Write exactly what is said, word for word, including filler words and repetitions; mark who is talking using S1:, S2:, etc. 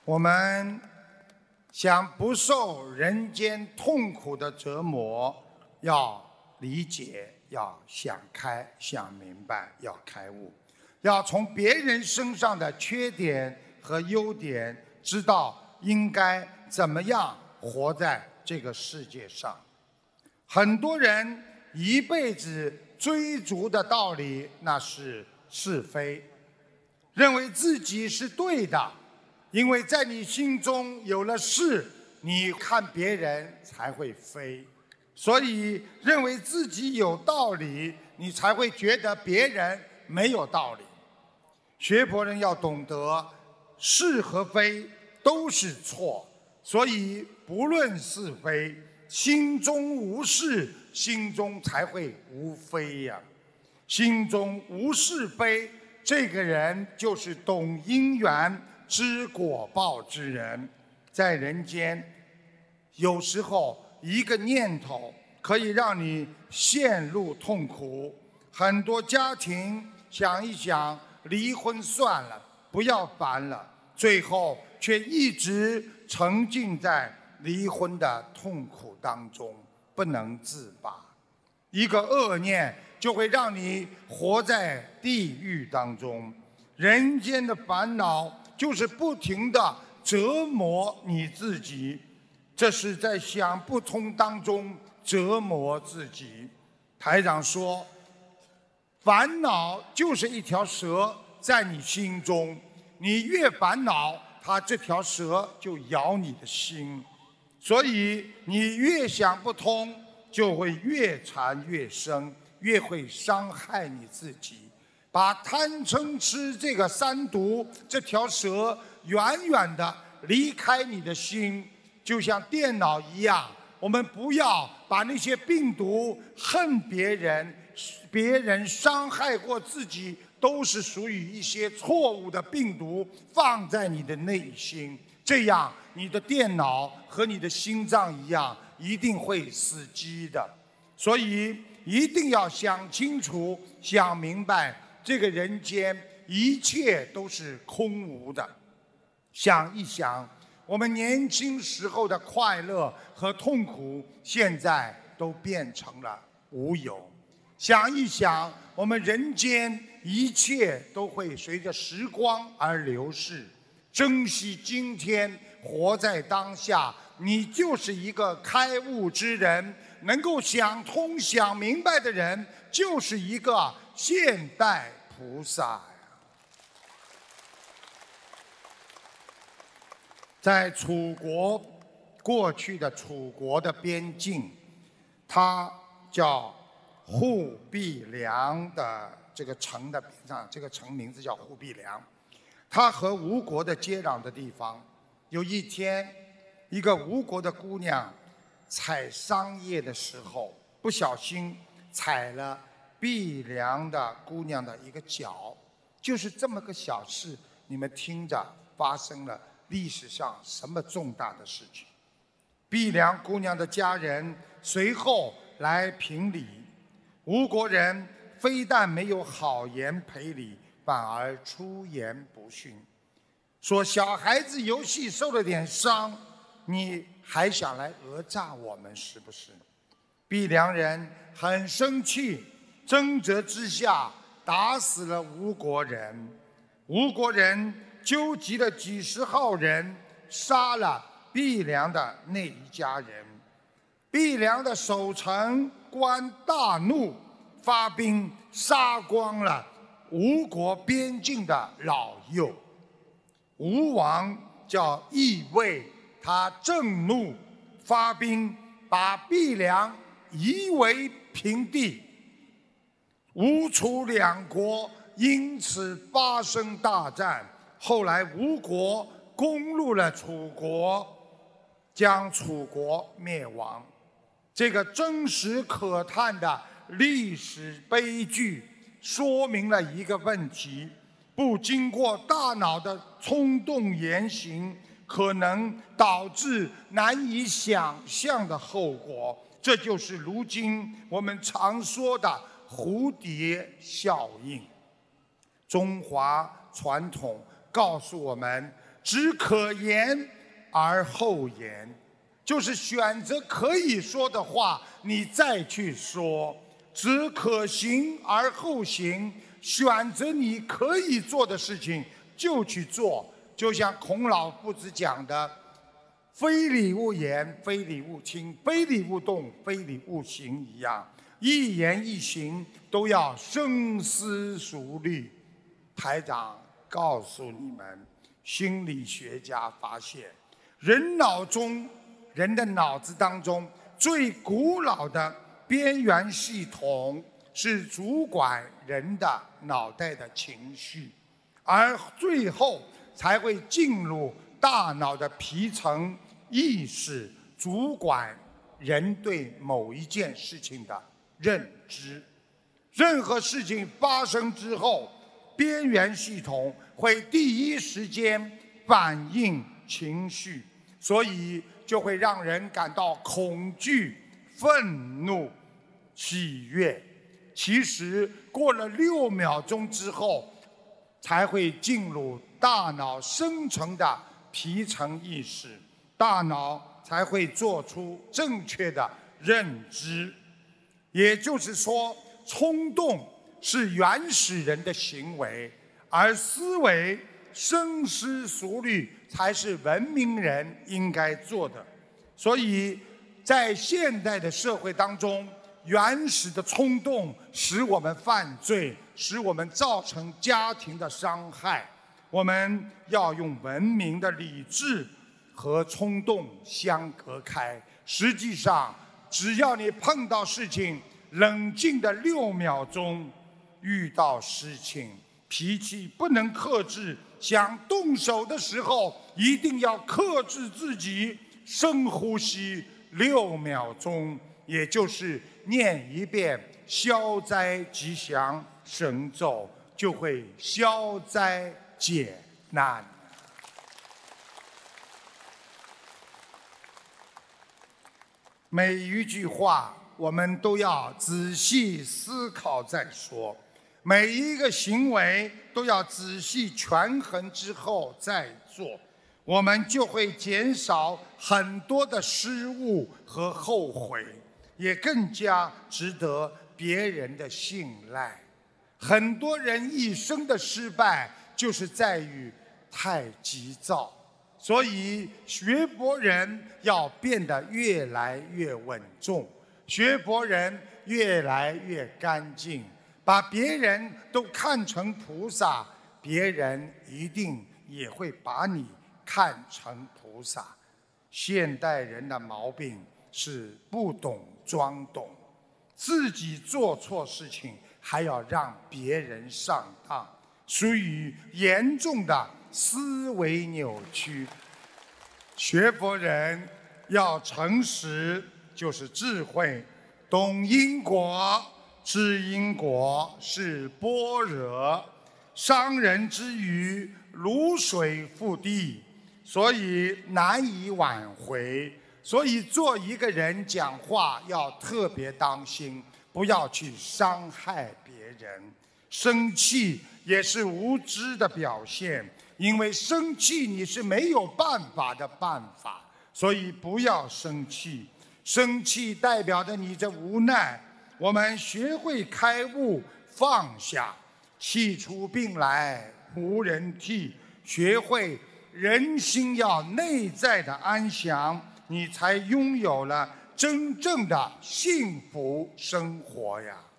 S1: 我们想不受人间痛苦的折磨，要理解，要想开，想明白，要开悟，要从别人身上的缺点和优点，知道应该怎么样活在这个世界上。很多人一辈子追逐的道理，那是是非，认为自己是对的，因为在你心中有了是，你看别人才会非，所以认为自己有道理，你才会觉得别人没有道理。学佛人要懂得是和非都是错，所以不论是非，心中无是，心中才会无非呀。心中无是非，这个人就是懂因缘知果报之人。在人间，有时候一个念头可以让你陷入痛苦。很多家庭想一想，离婚算了，不要烦了，最后却一直沉浸在离婚的痛苦当中，不能自拔。一个恶念就会让你活在地狱当中。人间的烦恼就是不停地折磨你自己，这是在想不通当中折磨自己。台长说，烦恼就是一条蛇在你心中，你越烦恼，它这条蛇就咬你的心，所以你越想不通，就会越缠越深，越会伤害你自己。把贪嗔痴这个三毒这条蛇远远地离开你的心，就像电脑一样，我们不要把那些病毒恨别人，别人伤害过自己，都是属于一些错误的病毒放在你的内心，这样你的电脑和你的心脏一样，一定会死机的。所以一定要想清楚，想明白，这个人间一切都是空无的。想一想，我们年轻时候的快乐和痛苦，现在都变成了无有。想一想，我们人间一切都会随着时光而流逝。珍惜今天，活在当下，你就是一个开悟之人。能够想通想明白的人，就是一个现代菩萨呀。在楚国，过去的楚国的边境，它叫忽必良的这个城的边上，这个城名字叫忽必良。它和吴国的接壤的地方，有一天，一个吴国的姑娘采桑叶的时候，不小心踩了毕良的姑娘的一个脚，就是这么个小事，你们听着，发生了历史上什么重大的事情？毕良姑娘的家人随后来评理，吴国人非但没有好言赔礼，反而出言不逊，说小孩子游戏受了点伤，你还想来讹诈我们是不是？毕良人很生气，争执之下打死了吴国人。吴国人纠集了几十号人，杀了毕良的那一家人。毕良的守城官大怒，发兵杀光了吴国边境的老幼。吴王叫义卫，他震怒，发兵把毕良夷为平地。吴楚两国因此发生大战，后来吴国攻入了楚国，将楚国灭亡。这个真实可叹的历史悲剧，说明了一个问题：不经过大脑的冲动言行，可能导致难以想象的后果。这就是如今我们常说的蝴蝶效应。中华传统告诉我们， 只可言而后言，就是选择可以说的话，你再去说；只可行而后行，选择你可以做的事情就去做。就像孔老夫子讲的，非礼勿言，非礼勿听，非礼勿动，非礼勿行一样，一言一行都要深思熟虑。台长告诉你们，心理学家发现，人脑中人的脑子当中最古老的边缘系统是主管人的脑袋的情绪，而最后才会进入大脑的皮层意识，主管人对某一件事情的认知。任何事情发生之后，边缘系统会第一时间反映情绪，所以就会让人感到恐惧、愤怒、喜悦。其实过了六秒钟之后，才会进入大脑深层的皮层意识，大脑才会做出正确的认知。也就是说，冲动是原始人的行为，而思维、深思熟虑才是文明人应该做的。所以，在现代的社会当中，原始的冲动使我们犯罪，使我们造成家庭的伤害。我们要用文明的理智和冲动相隔开。实际上，只要你碰到事情，冷静的六秒钟，遇到事情脾气不能克制，想动手的时候，一定要克制自己，深呼吸六秒钟，也就是念一遍消灾吉祥神咒，就会消灾解难。每一句话我们都要仔细思考再说，每一个行为都要仔细权衡之后再做，我们就会减少很多的失误和后悔，也更加值得别人的信赖。很多人一生的失败就是在于太急躁，所以学佛人要变得越来越稳重，学佛人越来越干净，把别人都看成菩萨，别人一定也会把你看成菩萨。现代人的毛病是不懂装懂，自己做错事情还要让别人上当，属于严重的思维扭曲。学佛人要诚实，就是智慧，懂因果，知因果是般若，伤人之语如水覆地，所以难以挽回。所以做一个人讲话要特别当心，不要去伤害别人。生气也是无知的表现，因为生气你是没有办法的办法，所以不要生气。生气代表着你这无奈。我们学会开悟放下，气出病来无人替，学会人心要内在的安详，你才拥有了真正的幸福生活呀。